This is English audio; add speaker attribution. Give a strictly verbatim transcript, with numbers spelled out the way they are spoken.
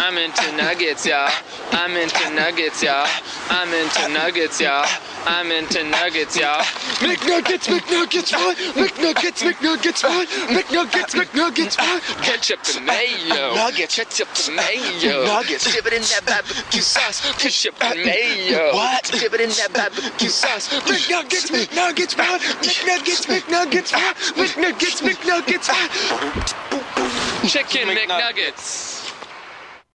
Speaker 1: I'm into nuggets, y'all. I'm into nuggets, y'all. I'm into nuggets, y'all. I'm into nuggets, y'all.
Speaker 2: McNuggets, McNuggets, what? McNuggets, McNuggets, what? McNuggets, McNuggets, what?
Speaker 1: Ketchup and mayo.
Speaker 2: Nuggets,
Speaker 1: Ketchup and mayo.
Speaker 2: Nuggets.
Speaker 1: Dip it in that barbecue sauce. Ketchup and mayo.
Speaker 2: What?
Speaker 1: Dip it in that barbecue sauce.
Speaker 2: McNuggets, McNuggets, what? McNuggets, McNuggets, what? McNuggets, McNuggets, what?
Speaker 1: Chicken McNuggets.